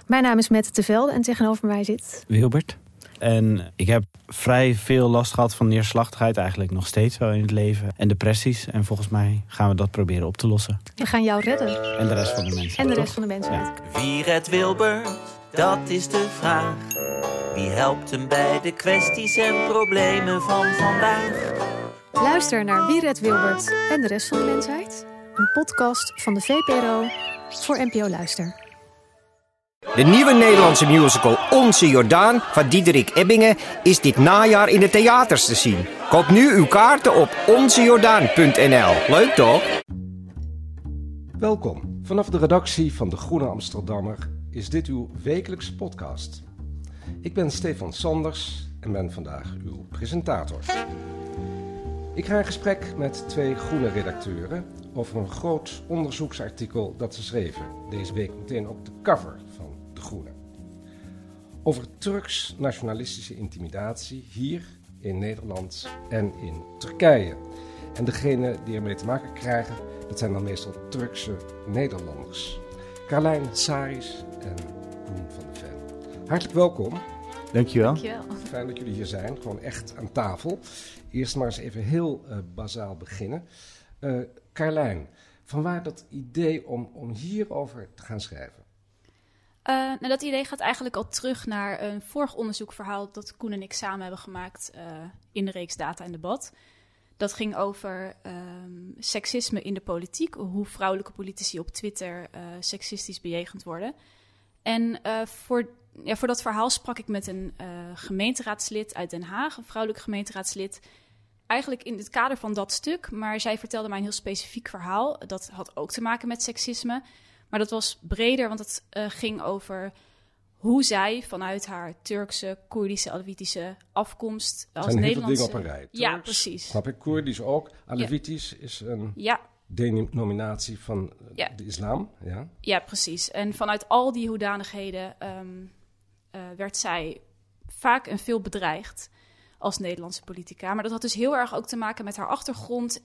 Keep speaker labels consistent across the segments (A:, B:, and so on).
A: Mijn naam is Mette Tevelde en tegenover mij zit
B: Wilbert. En ik heb vrij veel last gehad van neerslachtigheid, eigenlijk nog steeds wel in het leven. En depressies. En volgens mij gaan we dat proberen op te lossen.
A: We gaan jou redden.
B: En de rest van de mensen.
A: En de
B: toch?
A: rest van de mensen.
B: Ja.
C: Wie redt Wilbert? Dat is de vraag. Wie helpt hem bij de kwesties en problemen van vandaag?
A: Luister naar Wie redt Wilbert en de rest van de mensheid. Een podcast van de VPRO voor NPO Luister.
D: De nieuwe Nederlandse musical Onze Jordaan van Diederik Ebbingen is dit najaar in de theaters te zien. Koop nu uw kaarten op onzejordaan.nl. Leuk toch?
E: Welkom. Vanaf de redactie van De Groene Amsterdammer is dit uw wekelijkse podcast. Ik ben Stefan Sanders en ben vandaag uw presentator. Ik ga in gesprek met twee groene redacteuren over een groot onderzoeksartikel dat ze schreven. Deze week meteen ook de cover van De Groene. Over Turks nationalistische intimidatie hier in Nederland en in Turkije. En degenen die ermee te maken krijgen, dat zijn dan meestal Turkse Nederlanders. Carlijn Saris en Koen van der Ven. Hartelijk welkom.
B: Dankjewel.
E: Fijn dat jullie hier zijn, gewoon echt aan tafel. Eerst maar eens even heel bazaal beginnen. Carlijn, vanwaar dat idee om hierover te gaan schrijven?
F: Dat idee gaat eigenlijk al terug naar een vorig onderzoekverhaal dat Koen en ik samen hebben gemaakt in de reeks Data en Debat. Dat ging over seksisme in de politiek, hoe vrouwelijke politici op Twitter seksistisch bejegend worden. En voor dat verhaal sprak ik met een gemeenteraadslid uit Den Haag, een vrouwelijk gemeenteraadslid, eigenlijk in het kader van dat stuk. Maar zij vertelde mij een heel specifiek verhaal. Dat had ook te maken met seksisme. Maar dat was breder, want het ging over hoe zij vanuit haar Turkse, Koerdische, Alevitische afkomst als
E: zijn
F: Nederlandse...
E: heel veel dingen op een rij. Turks,
F: ja, precies.
E: Snap ik, Koerdisch ook. Alevitisch is een denominatie van de islam. Ja.
F: Ja, precies. En vanuit al die hoedanigheden werd zij vaak en veel bedreigd als Nederlandse politica. Maar dat had dus heel erg ook te maken met haar achtergrond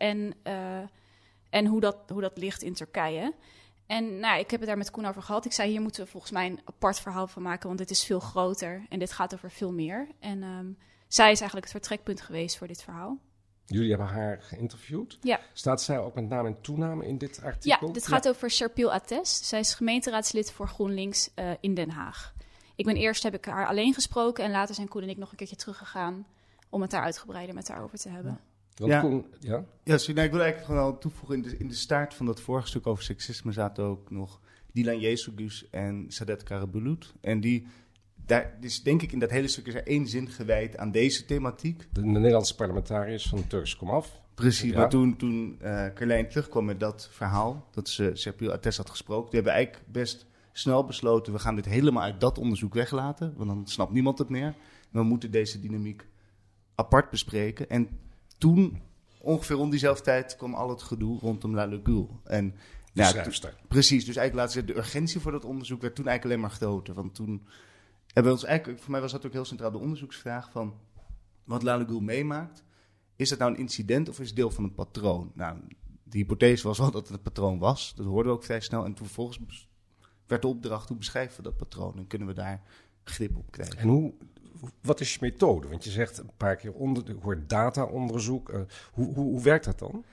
F: en hoe dat ligt in Turkije. En ik heb het daar met Koen over gehad. Ik zei, hier moeten we volgens mij een apart verhaal van maken, want dit is veel groter en dit gaat over veel meer. En zij is eigenlijk het vertrekpunt geweest voor dit verhaal.
E: Jullie hebben haar geïnterviewd.
F: Ja.
E: Staat zij ook met naam en toename in dit artikel?
F: Ja, dit gaat over Serpil Ates. Zij is gemeenteraadslid voor GroenLinks in Den Haag. Eerst heb ik haar alleen gesproken en later zijn Koen en ik nog een keertje teruggegaan om het daar uitgebreider met haar over te hebben.
E: Want Koen,
G: ik wil eigenlijk gewoon wel toevoegen, in de staart van dat vorige stuk over seksisme zaten ook nog Dilan Yesugus en Saadet Karabulut. En daar is denk ik in dat hele stuk is er één zin gewijd aan deze thematiek.
E: De Nederlandse parlementariërs van Turks Komaf.
G: Precies,
E: ja.
G: Maar toen Carlijn terugkwam met dat verhaal, dat ze Serpil Ates had gesproken, die hebben eigenlijk best snel besloten, we gaan dit helemaal uit dat onderzoek weglaten, want dan snapt niemand het meer. We moeten deze dynamiek apart bespreken. En toen, ongeveer rond diezelfde tijd, kwam al het gedoe rondom Lale Gül. En precies, dus eigenlijk laten ze de urgentie voor dat onderzoek werd toen eigenlijk alleen maar groter. Want toen hebben we ons eigenlijk, voor mij was dat ook heel centraal de onderzoeksvraag van wat Lale Gül meemaakt. Is het nou een incident of is het deel van een patroon? Nou, de hypothese was wel dat het een patroon was. Dat hoorden we ook vrij snel. En toen vervolgens werd de opdracht, hoe beschrijven we dat patroon? En kunnen we daar grip op krijgen?
E: En wat is je methode? Want je zegt een paar keer data-onderzoek. Hoe werkt dat dan?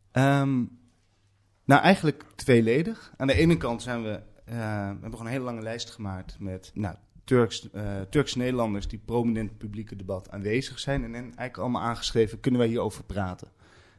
G: Eigenlijk tweeledig. Aan de ene kant we hebben gewoon een hele lange lijst gemaakt met Turks Nederlanders die prominent in het publieke debat aanwezig zijn. En eigenlijk allemaal aangeschreven, kunnen wij hierover praten?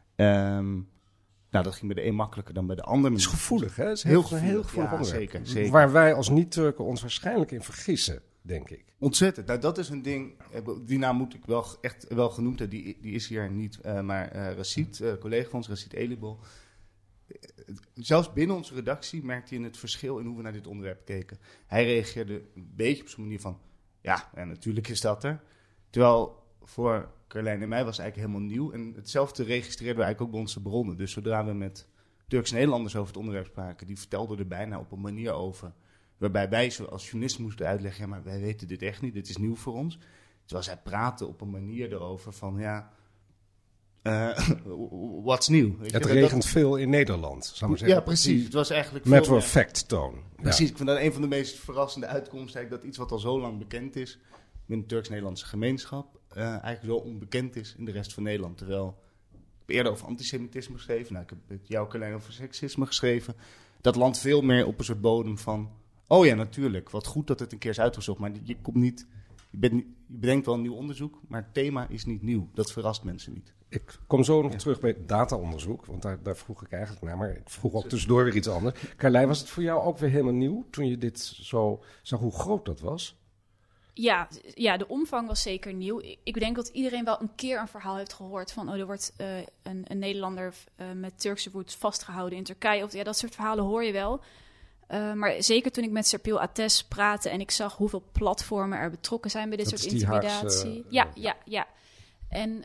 G: Dat ging bij de een makkelijker dan bij de ander.
E: Het is gevoelig, hè? Het is
G: heel
E: gevoelig
G: ja,
E: onderwerp.
G: Zeker.
E: Waar wij als niet-Turken ons waarschijnlijk in vergissen, denk ik.
G: Ontzettend. Nou, dat is een ding. Die naam moet ik wel genoemd hebben. Die is hier niet. Maar Rashid, collega van ons, Rashid Elibol. Zelfs binnen onze redactie merkte je het verschil in hoe we naar dit onderwerp keken. Hij reageerde een beetje op zo'n manier van, ja, natuurlijk is dat er. Terwijl voor Carlijn en mij was het eigenlijk helemaal nieuw. En hetzelfde registreerden we eigenlijk ook bij onze bronnen. Dus zodra we met Turks Nederlanders over het onderwerp spraken, die vertelden er bijna op een manier over waarbij wij zo als journalist moesten uitleggen, ja, maar wij weten dit echt niet, dit is nieuw voor ons. Terwijl zij praten op een manier erover van, ja, what's new?
E: Het regent veel in Nederland, zou ik maar zeggen.
G: Ja, precies. Het was eigenlijk
E: matter of fact toon.
G: Precies,
E: Ja.
G: ik vind dat een van de meest verrassende uitkomsten. Eigenlijk dat iets wat al zo lang bekend is binnen de Turks-Nederlandse gemeenschap eigenlijk zo onbekend is in de rest van Nederland. Terwijl ik heb eerder over antisemitisme geschreven. Nou, ik heb met jou, Carlijn, over seksisme geschreven. Dat landt veel meer op een soort bodem van... Oh ja, natuurlijk. Wat goed dat het een keer is uitgezocht. Maar je komt niet... Je bedenkt wel een nieuw onderzoek, maar het thema is niet nieuw. Dat verrast mensen niet.
E: Ik kom zo nog terug bij dataonderzoek, want daar vroeg ik eigenlijk naar. Maar ik vroeg ook tussendoor weer iets anders. Carlijn, was het voor jou ook weer helemaal nieuw toen je dit zo zag hoe groot dat was?
F: Ja, de omvang was zeker nieuw. Ik denk dat iedereen wel een keer een verhaal heeft gehoord van... er wordt een Nederlander met Turkse roots vastgehouden in Turkije. Of, dat soort verhalen hoor je wel. Maar zeker toen ik met Serpil Ateş praatte en ik zag hoeveel platformen er betrokken zijn bij dit soort intimidatie. Ja. En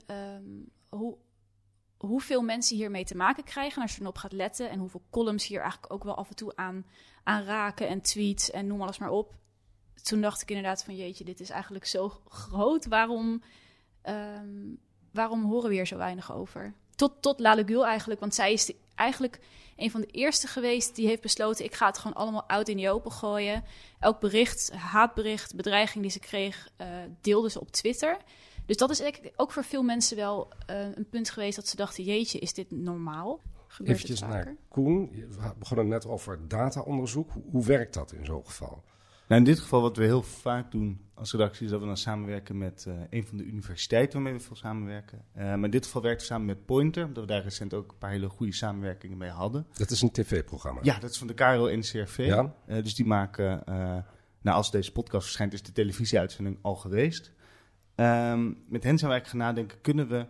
F: hoeveel mensen hiermee te maken krijgen als je erop gaat letten. En hoeveel columns hier eigenlijk ook wel af en toe aan raken en tweets en noem alles maar op. Toen dacht ik inderdaad van jeetje, dit is eigenlijk zo groot. Waarom horen we hier zo weinig over? Tot Lale Gül eigenlijk, want zij is eigenlijk een van de eerste geweest die heeft besloten... ik ga het gewoon allemaal out in die open gooien. Elk bericht, haatbericht, bedreiging die ze kreeg, deelde ze op Twitter. Dus dat is eigenlijk ook voor veel mensen wel een punt geweest... dat ze dachten, jeetje, is dit normaal? Gebeurt
E: Eventjes
F: het vaker?
E: naar Koen. We begonnen net over dataonderzoek. Hoe werkt dat in zo'n geval?
G: Nou, in dit geval wat we heel vaak doen als redactie... is dat we dan samenwerken met een van de universiteiten waarmee we veel samenwerken. Maar in dit geval werken we samen met Pointer... omdat we daar recent ook een paar hele goede samenwerkingen mee hadden.
E: Dat is een tv-programma.
G: Ja, dat is van de KRO-NCRV.
E: Ja.
G: Dus die maken... als deze podcast verschijnt is de televisieuitzending al geweest. Met hen zijn we eigenlijk gaan nadenken... kunnen we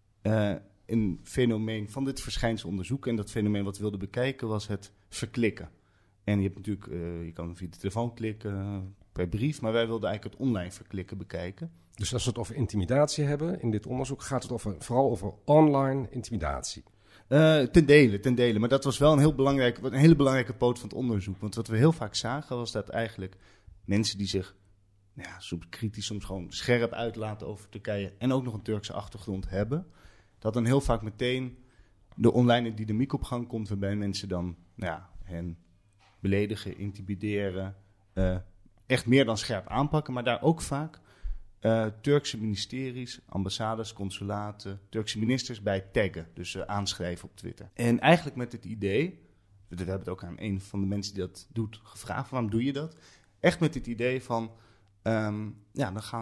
G: een fenomeen van dit verschijnsel onderzoeken... en dat fenomeen wat we wilden bekijken was het verklikken. En je hebt natuurlijk, je kan via de telefoon klikken, per brief... maar wij wilden eigenlijk het online verklikken bekijken.
E: Dus als we het over intimidatie hebben in dit onderzoek... gaat het vooral over online intimidatie.
G: Ten dele. Maar dat was wel een hele belangrijke poot van het onderzoek. Want wat we heel vaak zagen was dat eigenlijk mensen die zich... soms kritisch, soms gewoon scherp uitlaten over Turkije... en ook nog een Turkse achtergrond hebben... dat dan heel vaak meteen de online dynamiek op gang komt... waarbij mensen dan hen beledigen, intimideren... echt meer dan scherp aanpakken, maar daar ook vaak... Turkse ministeries, ambassades, consulaten... Turkse ministers bij taggen, dus aanschrijven op Twitter. En eigenlijk met het idee... we hebben het ook aan een van de mensen die dat doet gevraagd... waarom doe je dat? Echt met het idee van... dan gaan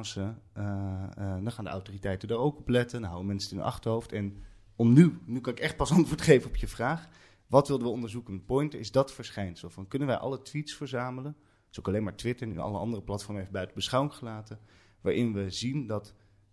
G: de autoriteiten er ook op letten. Dan houden mensen het in hun achterhoofd. En nu kan ik echt pas antwoord geven op je vraag. Wat wilden we onderzoeken met Pointer? Is dat verschijnsel van kunnen wij alle tweets verzamelen? Dus ook alleen maar Twitter, nu alle andere platformen even buiten beschouwing gelaten. Waarin we zien dat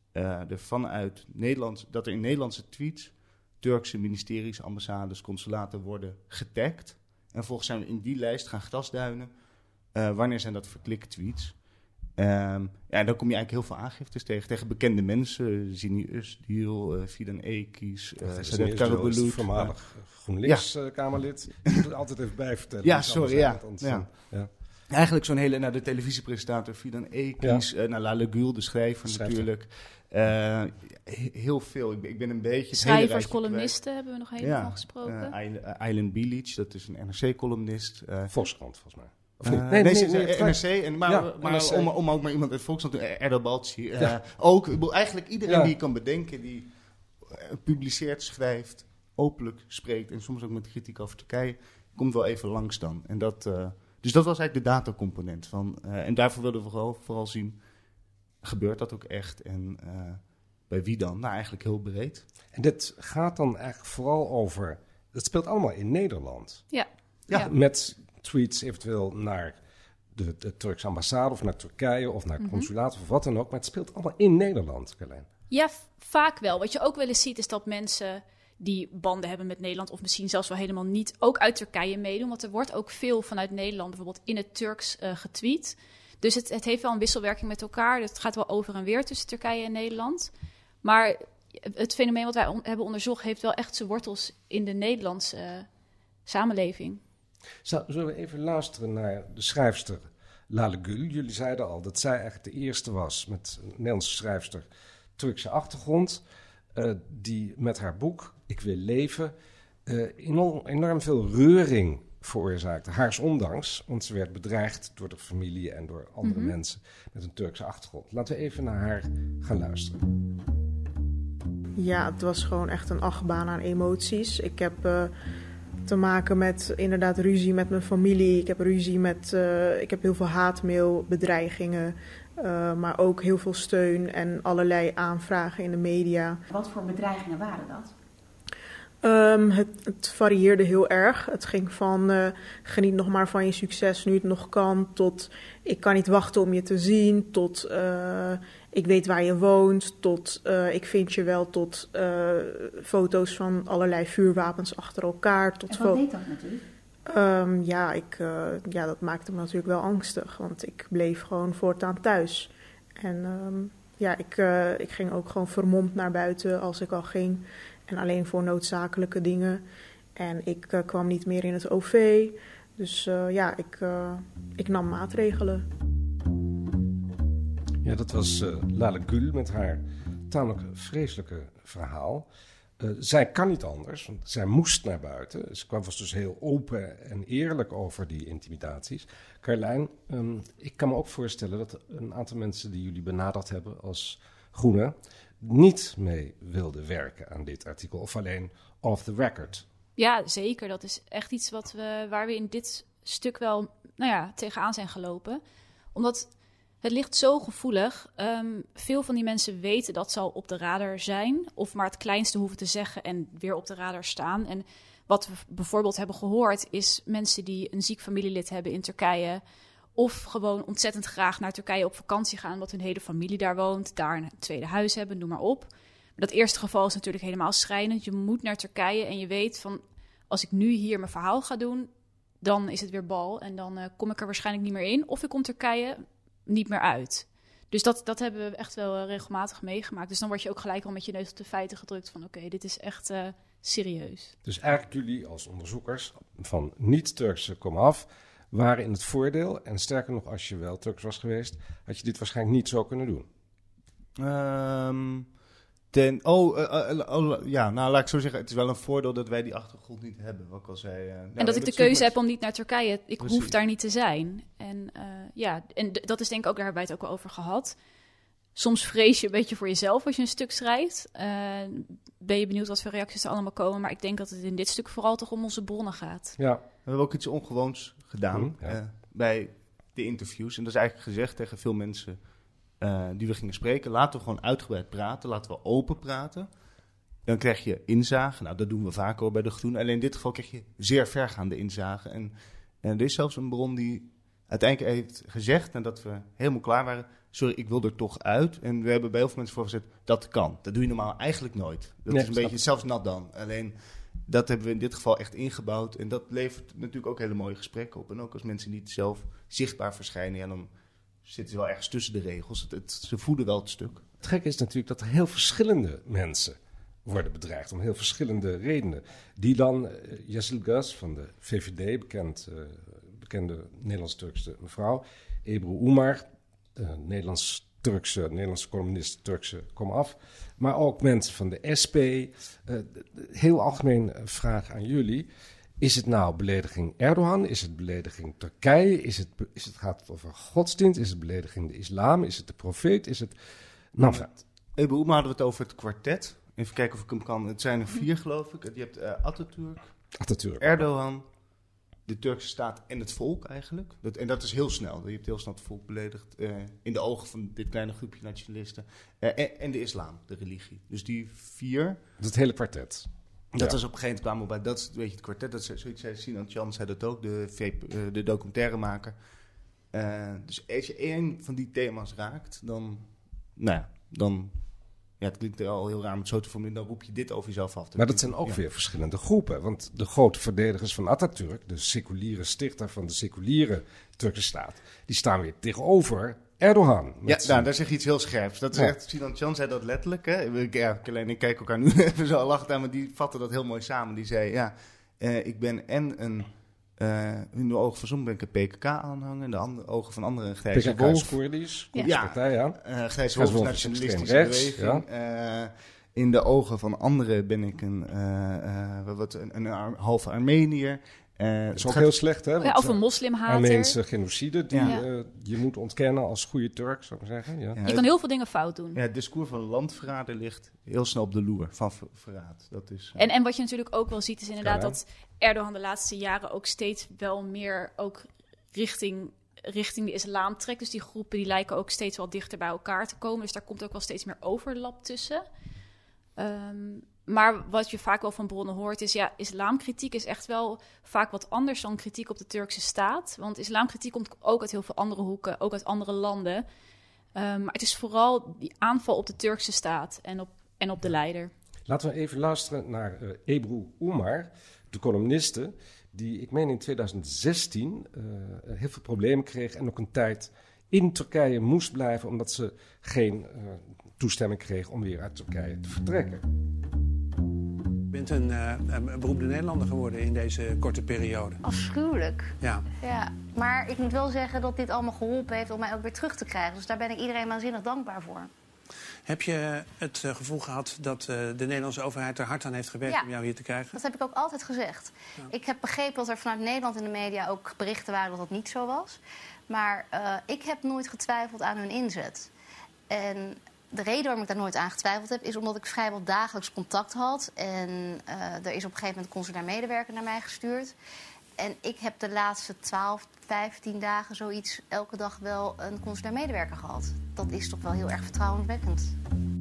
G: dat er in Nederlandse tweets Turkse ministeries, ambassades, consulaten worden getagd. En vervolgens zijn we in die lijst gaan grasduinen. Wanneer zijn dat verklikke tweets? En dan kom je eigenlijk heel veel aangiftes tegen bekende mensen. Zini Özgür, Fidan Ekiz, Saadet Karabulut.
E: Voormalig GroenLinks-Kamerlid. Ik moet het altijd even bijvertellen.
G: Ja, sorry, ja. Eigenlijk zo'n hele, de televisiepresentator Fidan Ekiz, Lale Gül, de schrijver natuurlijk. Heel veel. Ik ben een beetje...
F: Schrijvers, columnisten hebben we nog helemaal gesproken.
G: Aylan Bilic, dat is een NRC-columnist.
E: Volkskrant, volgens mij.
G: Nee, NRC. Maar om ook maar iemand uit Volkskrant, Erdal Balci. Ook eigenlijk iedereen die je kan bedenken, die publiceert, schrijft, openlijk spreekt en soms ook met kritiek over Turkije, komt wel even langs dan. En dus dat was eigenlijk de datacomponent van. En daarvoor wilden we vooral zien, gebeurt dat ook echt en bij wie dan? Nou, eigenlijk heel breed.
E: En dit gaat dan eigenlijk vooral over, het speelt allemaal in Nederland.
F: Ja.
E: Met tweets eventueel naar de Turkse ambassade of naar Turkije of naar het consulaat of wat dan ook. Maar het speelt allemaal in Nederland, Carlijn.
F: Ja, vaak wel. Wat je ook wel eens ziet is dat mensen die banden hebben met Nederland of misschien zelfs wel helemaal niet, ook uit Turkije meedoen. Want er wordt ook veel vanuit Nederland bijvoorbeeld in het Turks getweet. Dus het heeft wel een wisselwerking met elkaar. Het gaat wel over en weer tussen Turkije en Nederland. Maar het fenomeen wat wij hebben onderzocht heeft wel echt zijn wortels in de Nederlandse samenleving.
E: Zullen we even luisteren naar de schrijfster Lale Gül? Jullie zeiden al dat zij eigenlijk de eerste was met een Nederlandse schrijfster Turkse achtergrond. die met haar boek Ik wil leven enorm veel reuring veroorzaakte. Haars ondanks, want ze werd bedreigd door de familie en door andere mensen met een Turkse achtergrond. Laten we even naar haar gaan luisteren.
H: Ja, het was gewoon echt een achtbaan aan emoties. Ik heb te maken met inderdaad ruzie met mijn familie. Ik heb heel veel haatmail, bedreigingen, maar ook heel veel steun en allerlei aanvragen in de media.
I: Wat voor bedreigingen waren dat?
H: Het varieerde heel erg. Het ging van geniet nog maar van je succes nu het nog kan, tot ik kan niet wachten om je te zien, tot ik weet waar je woont, tot ik vind je wel, tot foto's van allerlei vuurwapens achter elkaar. Tot
I: en wat deed dat natuurlijk?
H: Dat maakte me natuurlijk wel angstig, want ik bleef gewoon voortaan thuis. En ik ging ook gewoon vermomd naar buiten als ik al ging. En alleen voor noodzakelijke dingen. En ik kwam niet meer in het OV. Dus ik nam maatregelen.
E: Ja, dat was Lale Gül met haar tamelijk vreselijke verhaal. Zij kan niet anders, want zij moest naar buiten. Ze was dus heel open en eerlijk over die intimidaties. Carlijn, ik kan me ook voorstellen dat een aantal mensen die jullie benaderd hebben als Groene niet mee wilden werken aan dit artikel, of alleen off the record.
F: Ja, zeker. Dat is echt iets waar we in dit stuk wel tegenaan zijn gelopen. Omdat het ligt zo gevoelig. Veel van die mensen weten dat ze al op de radar zijn, of maar het kleinste hoeven te zeggen en weer op de radar staan. En wat we bijvoorbeeld hebben gehoord is mensen die een ziek familielid hebben in Turkije, of gewoon ontzettend graag naar Turkije op vakantie gaan, omdat hun hele familie daar woont, daar een tweede huis hebben, noem maar op. Maar dat eerste geval is natuurlijk helemaal schrijnend. Je moet naar Turkije en je weet van, als ik nu hier mijn verhaal ga doen, dan is het weer bal. En dan kom ik er waarschijnlijk niet meer in. Of ik kom Turkije niet meer uit. Dus dat hebben we echt wel regelmatig meegemaakt. Dus dan word je ook gelijk al met je neus op de feiten gedrukt van, oké, dit is echt serieus.
E: Dus eigenlijk jullie als onderzoekers van niet-Turkse komaf waren in het voordeel. En sterker nog, als je wel Turks was geweest, had je dit waarschijnlijk niet zo kunnen doen. Laat ik zo zeggen, het is wel een voordeel dat wij die achtergrond niet hebben, wat ik al zei.
F: En dat ik de keuze heb om niet naar Turkije, ik hoef daar niet te zijn. En dat is denk ik ook, daar hebben wij het ook wel over gehad. Soms vrees je een beetje voor jezelf als je een stuk schrijft. Ben je benieuwd wat voor reacties er allemaal komen. Maar ik denk dat het in dit stuk vooral toch om onze bronnen gaat.
G: Ja, we hebben ook iets ongewoons gedaan bij de interviews. En dat is eigenlijk gezegd tegen veel mensen die we gingen spreken. Laten we gewoon uitgebreid praten. Laten we open praten. Dan krijg je inzage. Nou, dat doen we vaak hoor bij de Groene. Alleen in dit geval krijg je zeer vergaande inzage. En er is zelfs een bron die uiteindelijk heeft gezegd, nadat we helemaal klaar waren, sorry, ik wil er toch uit. En we hebben bij heel veel mensen voorgezet, dat kan. Dat doe je normaal eigenlijk nooit. Dat is een beetje zelfs nat dan. Alleen, dat hebben we in dit geval echt ingebouwd. En dat levert natuurlijk ook hele mooie gesprekken op. En ook als mensen niet zelf zichtbaar verschijnen, ja, dan zitten ze wel ergens tussen de regels. Ze voeden wel het stuk.
E: Het gekke is natuurlijk dat er heel verschillende mensen worden bedreigd, om heel verschillende redenen. Die dan, Yeşil Gaz van de VVD, bekende Nederlands-Turkse mevrouw, Ebru Umar, Nederlandse columnist, Turkse komaf, maar ook mensen van de SP. Heel algemeen vraag aan jullie. Is het nou belediging Erdogan? Is het belediging Turkije? Gaat het over godsdienst? Is het belediging de islam? Is het de profeet? Is het Nafat?
G: Ebru Umar hadden we het over het kwartet. Even kijken of ik hem kan. Het zijn er 4, geloof ik. Je hebt Atatürk, Erdogan, de Turkse staat en het volk eigenlijk. En dat is heel snel. Je hebt heel snel het volk beledigd in de ogen van dit kleine groepje nationalisten. En de islam, de religie. Dus die 4.
E: Het hele kwartet.
G: Dat was op een gegeven moment kwamen we bij, dat is een beetje het kwartet. Dat is zoiets zei Sinan Can, zei dat ook, de documentairemaker. Dus als je één van die thema's raakt, dan het klinkt er al heel raar om het zo te formuleren, dan roep je dit over jezelf af.
E: Maar dat zijn ook weer verschillende groepen. Want de grote verdedigers van Atatürk, de seculiere stichter van de seculiere Turkse staat, die staan weer tegenover Erdogan.
G: Daar zeg je iets heel scherps. Dat is echt, Sinan Can zei dat letterlijk. Hè? Ik kijk elkaar nu even zo lachen aan, maar die vatte dat heel mooi samen. Die zei, ik ben in de ogen van sommigen ben ik een PKK-aanhanger, in de ogen van anderen een grijze
E: PKK
G: wolf.
E: is Koerdisch,
G: partij, grijze wolf is nationalistische beweging. Ja. In de ogen van anderen ben ik een halve Armeniër.
E: Dat is ook heel slecht, hè?
F: Of een moslimhater.
E: Armeense genocide die je moet ontkennen als goede Turk, zou ik maar zeggen. Ja.
F: Je kan heel veel dingen fout doen.
G: Ja, het discours van landverrader ligt heel snel op de loer van verraad. Dat is,
F: En wat je natuurlijk ook wel ziet is inderdaad dat Erdogan de laatste jaren ook steeds wel meer ook richting de islam trekt. Dus die groepen die lijken ook steeds wel dichter bij elkaar te komen. Dus daar komt ook wel steeds meer overlap tussen. Maar wat je vaak wel van bronnen hoort is... islamkritiek is echt wel vaak wat anders dan kritiek op de Turkse staat. Want islamkritiek komt ook uit heel veel andere hoeken, ook uit andere landen. Maar het is vooral die aanval op de Turkse staat en op de leider.
E: Laten we even luisteren naar Ebru Umar, de columniste... die, ik meen in 2016, heel veel problemen kreeg... en ook een tijd in Turkije moest blijven... omdat ze geen toestemming kreeg om weer uit Turkije te vertrekken.
J: Je bent een beroemde Nederlander geworden in deze korte periode.
K: Afschuwelijk.
J: Ja.
K: Maar ik moet wel zeggen dat dit allemaal geholpen heeft om mij ook weer terug te krijgen. Dus daar ben ik iedereen waanzinnig dankbaar voor.
J: Heb je het gevoel gehad dat de Nederlandse overheid er hard aan heeft gewerkt om jou hier te krijgen?
K: Dat heb ik ook altijd gezegd. Ja. Ik heb begrepen dat er vanuit Nederland in de media ook berichten waren dat dat niet zo was. Maar ik heb nooit getwijfeld aan hun inzet. En de reden waarom ik daar nooit aan getwijfeld heb... is omdat ik vrijwel dagelijks contact had. En er is op een gegeven moment een consulair medewerker naar mij gestuurd. En ik heb de laatste 12, 15 dagen zoiets elke dag wel een consulair medewerker gehad. Dat is toch wel heel erg vertrouwenwekkend.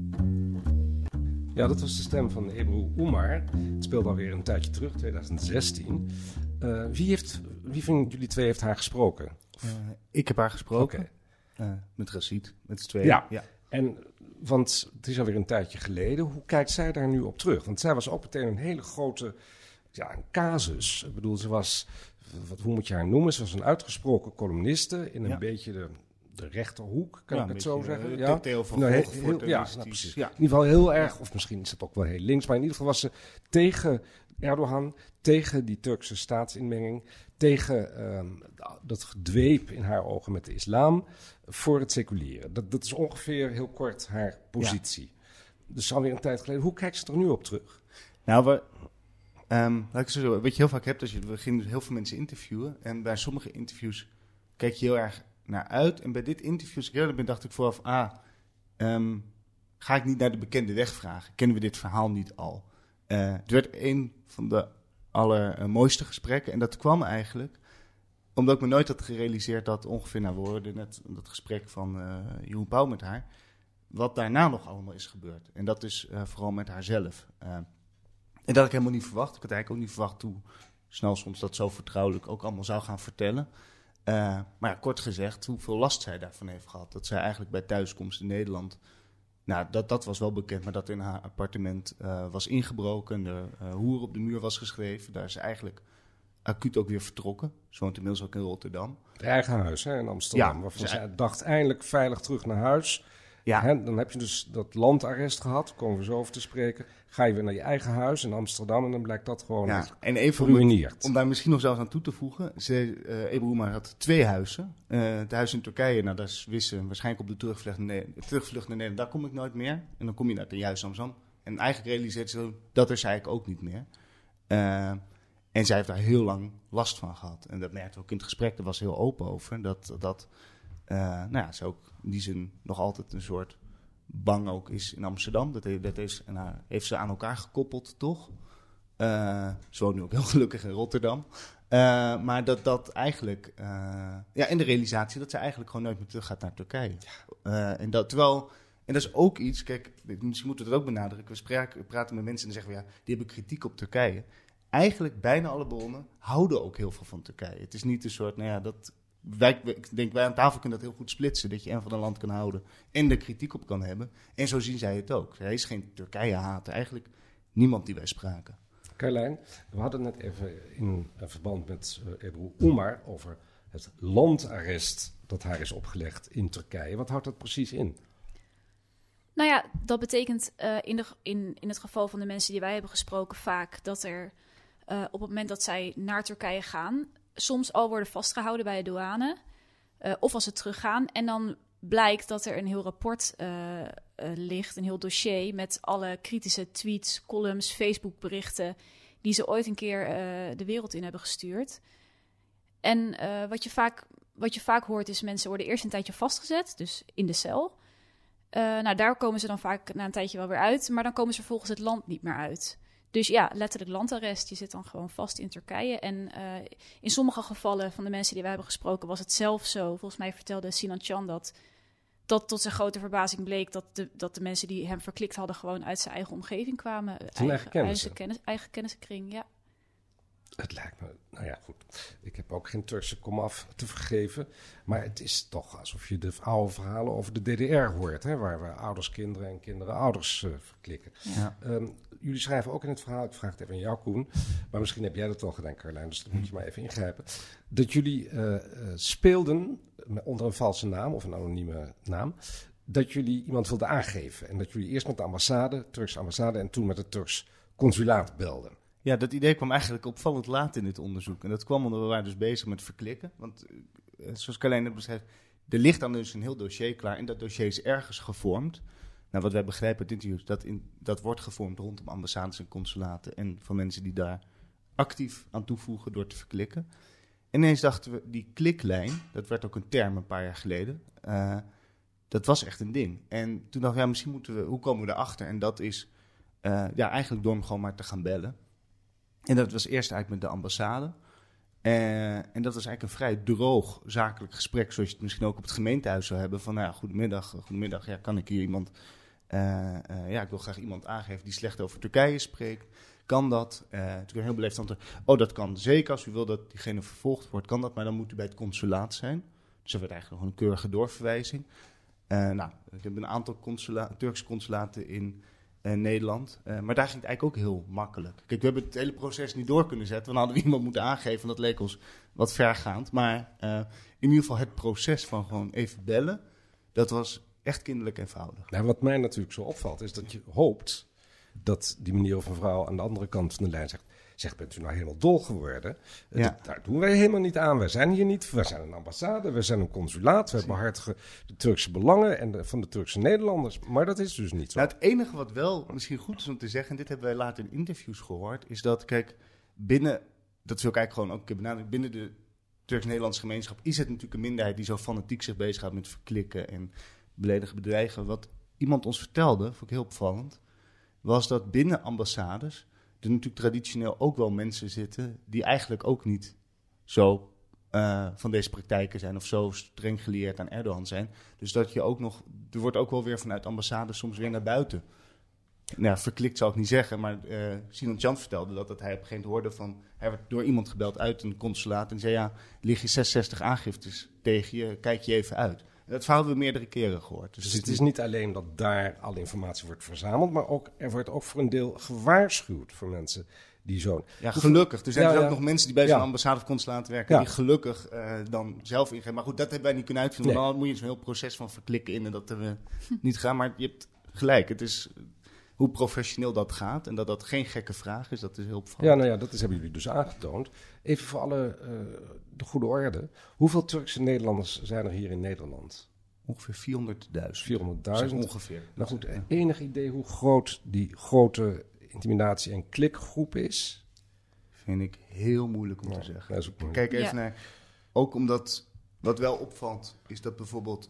E: Ja, dat was de stem van Ebru Umar. Het speelde alweer een tijdje terug, 2016. Wie van jullie twee heeft haar gesproken?
G: Ik heb haar gesproken. Met Rashid, met z'n tweeën.
E: Ja. Want het is alweer een tijdje geleden. Hoe kijkt zij daar nu op terug? Want zij was ook meteen een hele grote een casus. Ik bedoel, ze was, hoe moet je haar noemen? Ze was een uitgesproken columniste in een beetje de rechterhoek, kan ik het zo zeggen?
G: Theo van
E: precies. Ja. In ieder geval heel erg, of misschien is het ook wel heel links, maar in ieder geval was ze tegen Erdogan, tegen die Turkse staatsinmenging, tegen dat gedweep in haar ogen met de islam, voor het seculieren. Dat is ongeveer heel kort haar positie. Dus alweer een tijd geleden. Hoe kijkt ze er nu op terug?
G: Nou, wat je heel vaak hebt, we gaan heel veel mensen interviewen. En bij sommige interviews kijk je heel erg naar uit. En bij dit interview, als ik eerlijk ben, dacht ik vooraf... ga ik niet naar de bekende weg vragen? Kennen we dit verhaal niet al? Het werd een van de allermooiste gesprekken. En dat kwam eigenlijk omdat ik me nooit had gerealiseerd dat ongeveer... we hoorden net dat gesprek van Jeroen Pauw met haar... wat daarna nog allemaal is gebeurd. En dat is vooral met haarzelf. En dat had ik helemaal niet verwacht. Ik had eigenlijk ook niet verwacht hoe snel soms dat zo vertrouwelijk ook allemaal zou gaan vertellen. Maar ja, kort gezegd, hoeveel last zij daarvan heeft gehad. Dat zij eigenlijk bij thuiskomst in Nederland... Nou, dat was wel bekend, maar dat in haar appartement was ingebroken. De hoer op de muur was geschreven. Daar is ze eigenlijk acuut ook weer vertrokken. Ze woont inmiddels ook in Rotterdam.
E: Het eigen huis in Amsterdam. Waarvan zij dacht eindelijk veilig terug naar huis. Ja. Dan heb je dus dat landarrest gehad. Daar komen we zo over te spreken. Ga je weer naar je eigen huis in Amsterdam en dan blijkt dat gewoon geruïneerd.
G: Om daar misschien nog zelfs aan toe te voegen. Ebru Umar had 2 huizen. Het huis in Turkije, nou, daar wist ze waarschijnlijk op de terugvlucht naar Nederland. Daar kom ik nooit meer. En dan kom je naar het juist Amsterdam. En eigenlijk realiseert ze dat is eigenlijk ook niet meer. En zij heeft daar heel lang last van gehad. En dat merkte ook in het gesprek. Daar was heel open over. Dat ze ook in die zin nog altijd een soort bang ook is in Amsterdam. Dat heeft ze aan elkaar gekoppeld, toch? Ze woont nu ook heel gelukkig in Rotterdam. Maar dat eigenlijk... en de realisatie dat ze eigenlijk gewoon nooit meer terug gaat naar Turkije. En dat is ook iets... Kijk, misschien moeten we het ook benadrukken. We praten met mensen en dan zeggen we... die hebben kritiek op Turkije. Eigenlijk bijna alle bronnen houden ook heel veel van Turkije. Het is niet een soort... ik denk, wij aan tafel kunnen dat heel goed splitsen. Dat je van een land kan houden en er kritiek op kan hebben. En zo zien zij het ook. Hij is geen Turkije-hater. Eigenlijk niemand die wij spraken.
E: Carlijn, we hadden net even in verband met Ebru Umar over het landarrest dat haar is opgelegd in Turkije. Wat houdt dat precies in?
F: Nou ja, dat betekent in het geval van de mensen die wij hebben gesproken vaak... dat er op het moment dat zij naar Turkije gaan... soms al worden vastgehouden bij de douane. Of als ze teruggaan. En dan blijkt dat er een heel rapport ligt, een heel dossier met alle kritische tweets, columns, Facebook-berichten die ze ooit een keer de wereld in hebben gestuurd. En wat je vaak hoort is mensen worden eerst een tijdje vastgezet, dus in de cel. Daar komen ze dan vaak na een tijdje wel weer uit, maar dan komen ze vervolgens het land niet meer uit. Dus ja, letterlijk landarrest. Je zit dan gewoon vast in Turkije. En in sommige gevallen van de mensen die we hebben gesproken was het zelf zo. Volgens mij vertelde Sinan Can dat tot zijn grote verbazing bleek dat de mensen die hem verklikt hadden gewoon uit zijn eigen omgeving kwamen. Eigen kennissenkring, ja.
E: Het lijkt me, nou ja, goed. Ik heb ook geen Turkse komaf te vergeven. Maar het is toch alsof je de oude verhalen over de DDR hoort. Hè, waar we ouders kinderen en kinderen ouders verklikken. Ja. Jullie schrijven ook in het verhaal, ik vraag het even aan jou, Koen. Maar misschien heb jij dat al gedaan, Carlijn. Dus dan moet je maar even ingrijpen. Dat jullie speelden onder een valse naam of een anonieme naam. Dat jullie iemand wilden aangeven. En dat jullie eerst met de ambassade, Turkse ambassade, en toen met het Turks consulaat belden.
G: Ja, dat idee kwam eigenlijk opvallend laat in dit onderzoek. En dat kwam omdat we waren dus bezig met verklikken. Want zoals Carlijn net beschrijft, er ligt dan dus een heel dossier klaar. En dat dossier is ergens gevormd. Nou, wat wij begrijpen uit het interview, dat wordt gevormd rondom ambassades en consulaten. En van mensen die daar actief aan toevoegen door te verklikken. En ineens dachten we, die kliklijn, dat werd ook een term een paar jaar geleden. Dat was echt een ding. En toen dachten we, misschien moeten we, hoe komen we erachter? En dat is eigenlijk door hem gewoon maar te gaan bellen. En dat was eerst eigenlijk met de ambassade. En dat was eigenlijk een vrij droog zakelijk gesprek, zoals je het misschien ook op het gemeentehuis zou hebben. Van, nou ja, goedemiddag, ja, kan ik hier iemand... ik wil graag iemand aangeven die slecht over Turkije spreekt. Kan dat? Toen heel beleefd antwoord. Dat kan zeker. Als u wil dat diegene vervolgd wordt, kan dat. Maar dan moet u bij het consulaat zijn. Dus dat werd eigenlijk nog een keurige doorverwijzing. Ik heb een aantal Turkse consulaten in Nederland. Maar daar ging het eigenlijk ook heel makkelijk. Kijk, we hebben het hele proces niet door kunnen zetten. Dan hadden we iemand moeten aangeven. En dat leek ons wat vergaand. Maar in ieder geval het proces van gewoon even bellen, dat was echt kinderlijk eenvoudig.
E: Nou, wat mij natuurlijk zo opvalt, is dat je hoopt dat die meneer of mevrouw aan de andere kant van de lijn zegt, bent u nou helemaal dol geworden?
G: Ja.
E: Daar doen wij helemaal niet aan. Wij zijn hier niet. Wij zijn een ambassade, wij zijn een consulaat. We behartigen de Turkse belangen en van de Turkse Nederlanders. Maar dat is dus niet zo.
G: Nou, het enige wat wel misschien goed is om te zeggen, en dit hebben wij later in interviews gehoord, is dat, kijk, binnen de Turks-Nederlandse gemeenschap is het natuurlijk een minderheid die zo fanatiek zich bezighoudt met verklikken en beledigen, bedreigen. Wat iemand ons vertelde, vond ik heel opvallend, was dat binnen ambassades er natuurlijk traditioneel ook wel mensen zitten die eigenlijk ook niet zo van deze praktijken zijn of zo streng gelieerd aan Erdogan zijn. Dus dat je ook nog, er wordt ook wel weer vanuit ambassades soms weer naar buiten. Nou, verklikt zou ik niet zeggen, maar Sinan Can vertelde dat hij op een gegeven moment hoorde van, hij werd door iemand gebeld uit een consulaat en zei, ja, lig je 66 aangiftes tegen je, kijk je even uit. Dat verhaal hebben we meerdere keren gehoord.
E: Dus het is niet alleen dat daar alle informatie wordt verzameld, maar ook, er wordt ook voor een deel gewaarschuwd voor mensen die zo'n...
G: Ja, gelukkig. Er zijn ook nog mensen die bij zo'n ambassade of consulaat werken, die gelukkig dan zelf ingeven. Maar goed, dat hebben wij niet kunnen uitvinden. Nee. Dan moet je zo'n heel proces van verklikken in en dat hebben we niet gedaan. Maar je hebt gelijk. Het is hoe professioneel dat gaat en dat geen gekke vraag is, dat is heel opvallend.
E: Ja, nou ja, dat hebben jullie dus aangetoond. Even voor alle de goede orde. Hoeveel Turkse Nederlanders zijn er hier in Nederland?
G: Ongeveer 400.000.
E: 400.000?
G: Ongeveer.
E: Nou goed, enig idee hoe groot die grote intimidatie- en klikgroep is?
G: Vind ik heel moeilijk om te zeggen.
E: Dat is ook
G: kijk even naar... Ook omdat, wat wel opvalt, is dat bijvoorbeeld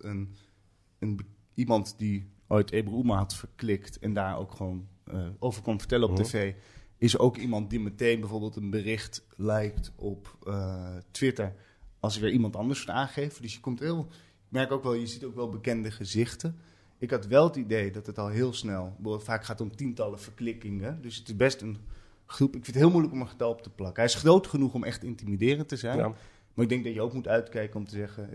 G: iemand die ooit Ebru Umar had verklikt en daar ook gewoon over kon vertellen op tv, is ook iemand die meteen bijvoorbeeld een bericht liked op Twitter als er weer iemand anders wordt aangegeven. Dus je merkt ook wel, je ziet ook wel bekende gezichten. Ik had wel het idee dat het al heel snel, vaak gaat het om tientallen verklikkingen, dus het is best een groep. Ik vind het heel moeilijk om een getal op te plakken. Hij is groot genoeg om echt intimiderend te zijn, maar ik denk dat je ook moet uitkijken om te zeggen,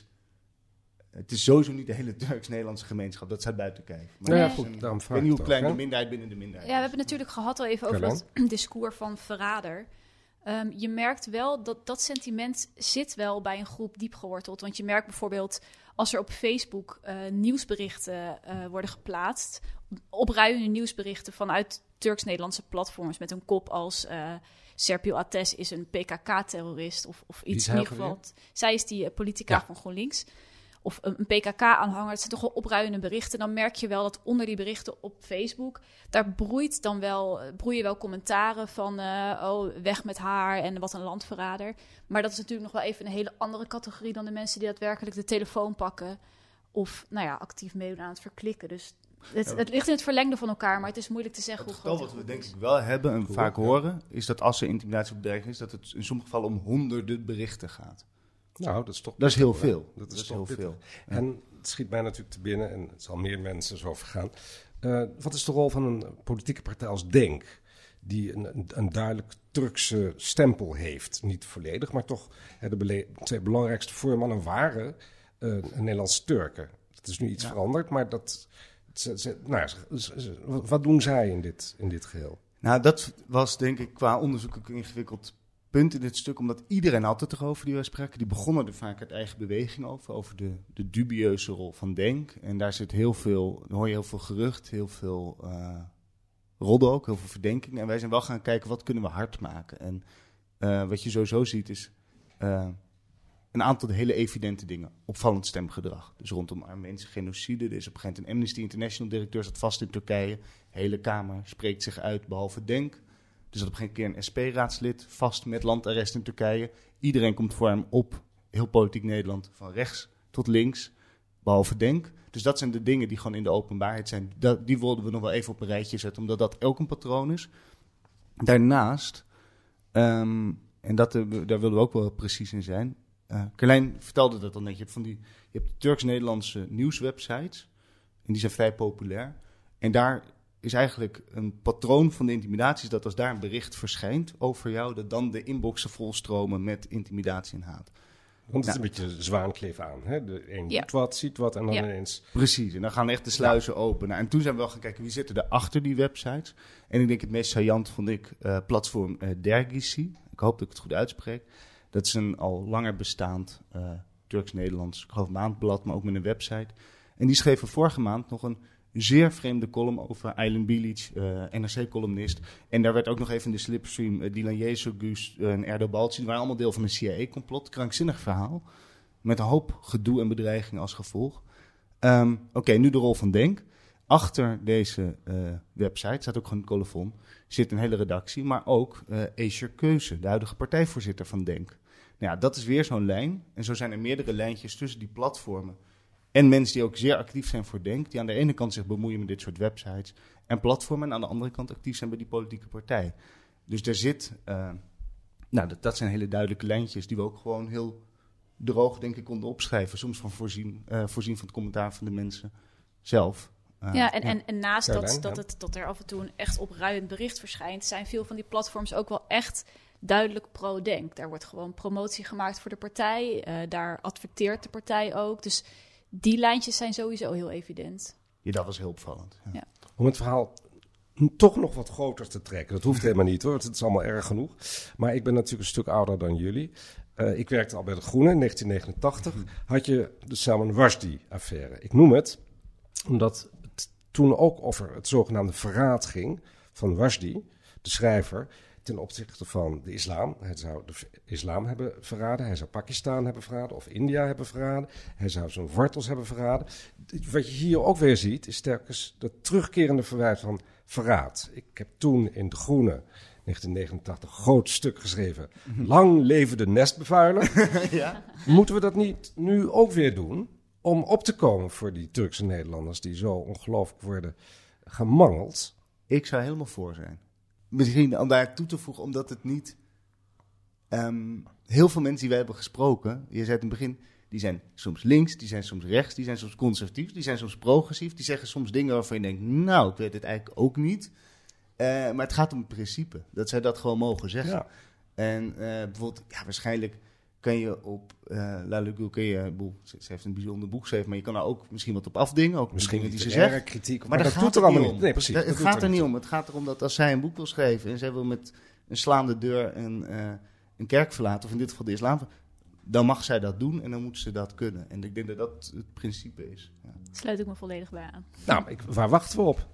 G: het is sowieso niet de hele Turks-Nederlandse gemeenschap. Dat staat buiten kijf. Maar
E: goed, daarom vraag
G: ik weet niet hoe klein
E: ook,
G: de minderheid binnen de minderheid
F: is. Ja, we hebben het natuurlijk gehad al even over dat discours van verrader. Je merkt wel dat sentiment zit wel bij een groep diep geworteld. Want je merkt bijvoorbeeld als er op Facebook nieuwsberichten worden geplaatst, opruiende nieuwsberichten vanuit Turks-Nederlandse platforms met een kop als Serpil Ateş is een PKK-terrorist of iets in ieder geval. Zij is die politica van GroenLinks. of een PKK-aanhanger. Het zijn toch wel opruiende berichten. Dan merk je wel dat onder die berichten op Facebook, daar broeien wel commentaren van weg met haar en wat een landverrader. Maar dat is natuurlijk nog wel even een hele andere categorie dan de mensen die daadwerkelijk de telefoon pakken of actief meedoen aan het verklikken. Dus het ligt in het verlengde van elkaar, maar het is moeilijk te zeggen hoe groot.
G: Wat we denk ik wel hebben en vaak horen, is dat als er intimidatie of bedreiging is, dat het in sommige gevallen om honderden berichten gaat.
E: Nou, dat is toch...
G: Dat is heel veel.
E: Dat is heel veel.
G: Ja.
E: En het schiet mij natuurlijk te binnen, en het zal meer mensen zo vergaan. Wat is de rol van een politieke partij als DENK, die een duidelijk Turkse stempel heeft? Niet volledig, maar toch de twee belangrijkste voormannen waren Nederlandse Turken. Dat is nu iets veranderd, maar wat doen zij in dit geheel?
G: Nou, dat was denk ik qua onderzoek een ingewikkeld punt in dit stuk, omdat iedereen had het erover die wij spraken. Die begonnen er vaak uit eigen beweging over de dubieuze rol van DENK. En daar zit dan hoor je heel veel gerucht, heel veel roddel ook, heel veel verdenking. En wij zijn wel gaan kijken, wat kunnen we hard maken? En wat je sowieso ziet is een aantal hele evidente dingen. Opvallend stemgedrag. Dus rondom Armeense genocide. Er is op een gegeven moment een Amnesty International directeur, zat vast in Turkije. De hele Kamer spreekt zich uit, behalve DENK. Er zat op een keer een SP-raadslid vast met landarrest in Turkije. Iedereen komt voor hem op, heel politiek Nederland, van rechts tot links, behalve DENK. Dus dat zijn de dingen die gewoon in de openbaarheid zijn. Die wilden we nog wel even op een rijtje zetten, omdat dat ook een patroon is. Daarnaast, en daar willen we ook wel precies in zijn. Carlijn vertelde dat al net. Je hebt Turks-Nederlandse nieuwswebsites. En die zijn vrij populair. En daar is eigenlijk een patroon van de intimidaties dat als daar een bericht verschijnt over jou, dat dan de inboxen volstromen met intimidatie en haat.
E: Want het is een beetje zwaankleef aan. Hè? De een doet wat, ziet wat en dan ineens...
G: Precies, en dan gaan echt de sluizen open. Nou, en toen zijn we wel gaan kijken, wie zitten er achter die websites? En ik denk het meest saillant vond ik platform Dergisi. Ik hoop dat ik het goed uitspreek. Dat is een al langer bestaand Turks-Nederlands, ik geloof maandblad, maar ook met een website. En die schreven vorige maand nog een zeer vreemde column over Aylan Bilic, NRC-columnist. En daar werd ook nog even in de slipstream Dilan Yesogus en Erdo Balci. Die waren allemaal deel van een CIA-complot. Krankzinnig verhaal. Met een hoop gedoe en bedreigingen als gevolg. Oké, nu de rol van DENK. Achter deze website, staat ook gewoon een colofon, zit een hele redactie. Maar ook Escher Keuze, de huidige partijvoorzitter van DENK. Nou ja, dat is weer zo'n lijn. En zo zijn er meerdere lijntjes tussen die platformen. En mensen die ook zeer actief zijn voor DENK, die aan de ene kant zich bemoeien met dit soort websites en platformen, en aan de andere kant actief zijn bij die politieke partij. Dus er zit, dat zijn hele duidelijke lijntjes die we ook gewoon heel droog, denk ik, konden opschrijven. Soms van voorzien van het commentaar van de mensen zelf.
F: En naast dat er af en toe een echt opruiend bericht verschijnt, zijn veel van die platforms ook wel echt duidelijk pro-DENK. Daar wordt gewoon promotie gemaakt voor de partij, daar adverteert de partij ook. Dus die lijntjes zijn sowieso heel evident.
G: Ja, dat was heel opvallend. Ja.
E: Om het verhaal toch nog wat groter te trekken. Dat hoeft helemaal niet hoor, het is allemaal erg genoeg. Maar ik ben natuurlijk een stuk ouder dan jullie. Ik werkte al bij De Groene in 1989. Had je de Salman Rushdie-affaire. Ik noem het omdat het toen ook over het zogenaamde verraad ging van Rushdie, de schrijver, ten opzichte van de islam. Hij zou de islam hebben verraden. Hij zou Pakistan hebben verraden of India hebben verraden. Hij zou zijn wortels hebben verraden. Wat je hier ook weer ziet, is telkens dat terugkerende verwijt van verraad. Ik heb toen in De Groene, 1989, groot stuk geschreven. Lang leven de nestbevuiler. Ja. Moeten we dat niet nu ook weer doen? Om op te komen voor die Turkse Nederlanders die zo ongelooflijk worden gemangeld?
G: Ik zou helemaal voor zijn. Misschien om daar toe te voegen, omdat het niet... heel veel mensen die wij hebben gesproken, je zei in het begin, die zijn soms links, die zijn soms rechts, die zijn soms conservatief, die zijn soms progressief, die zeggen soms dingen waarvan je denkt, nou, ik weet het eigenlijk ook niet. Maar het gaat om het principe, dat zij dat gewoon mogen zeggen. Ja. En bijvoorbeeld, waarschijnlijk kan je op Lale Gül, ze heeft een bijzonder boek geschreven, maar je kan daar ook misschien wat op afdingen. Ook
E: misschien
G: die ze
E: zegt. Kritiek,
G: maar dat
E: doet er allemaal niet om. Nee, precies.
G: Het gaat er niet om. Het gaat erom dat als zij een boek wil schrijven en zij wil met een slaande deur een kerk verlaten, of in dit geval de islam, dan mag zij dat doen en dan moet ze dat kunnen. En ik denk dat dat het principe is. Ja.
F: Sluit ik me volledig bij aan.
E: Nou, waar wachten we op?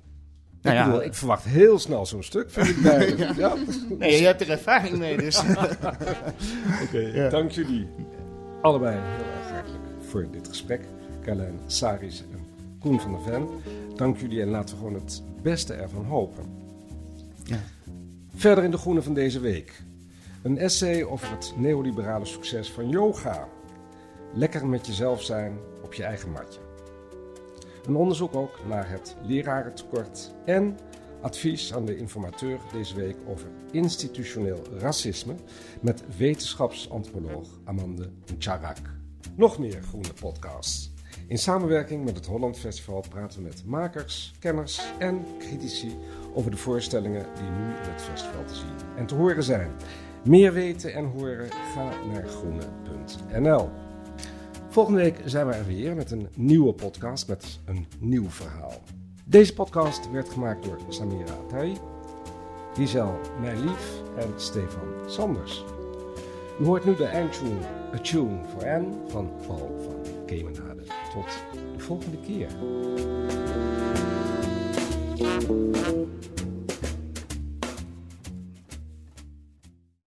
E: Ik verwacht heel snel zo'n stuk, vind ik bij.
G: Ja. Nee, je hebt er ervaring mee, dus.
E: Oké, dank jullie allebei heel erg hartelijk voor dit gesprek. Carlijn Saris en Koen van der Ven. Dank jullie en laten we gewoon het beste ervan hopen.
G: Ja.
E: Verder in de groene van deze week. Een essay over het neoliberale succes van yoga. Lekker met jezelf zijn op je eigen matje. Een onderzoek ook naar het lerarentekort en advies aan de informateur deze week over institutioneel racisme met wetenschapsantropoloog Amande Ncharak. Nog meer groene podcasts. In samenwerking met het Holland Festival praten we met makers, kenners en critici over de voorstellingen die nu in het festival te zien en te horen zijn. Meer weten en horen? Ga naar groene.nl. Volgende week zijn we er weer met een nieuwe podcast met een nieuw verhaal. Deze podcast werd gemaakt door Samira Atai, Giselle Meilief en Stefan Sanders. U hoort nu de eindtune A Tune for Anne van Paul van Kemenade. Tot de volgende keer.